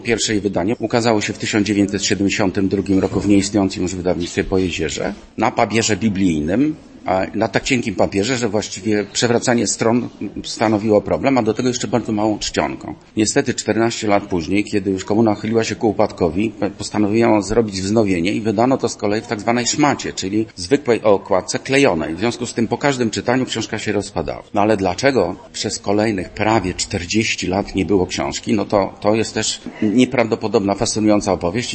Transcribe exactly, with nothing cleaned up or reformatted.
Pierwsze jej wydanie ukazało się w tysiąc dziewięćset siedemdziesiątym drugim roku w nieistniejącym już wydawnictwie Pojezierze na papierze biblijnym, a na tak cienkim papierze, że właściwie przewracanie stron stanowiło problem, a do tego jeszcze bardzo małą czcionką. Niestety czternaście lat później, kiedy już komuna chyliła się ku upadkowi, postanowiono zrobić wznowienie i wydano to z kolei w tak zwanej szmacie, czyli zwykłej okładce klejonej. W związku z tym po każdym czytaniu książka się rozpadała. No ale dlaczego przez kolejnych prawie czterdzieści lat nie było książki? No to, to jest też nieprawdopodobna, fascynująca opowieść.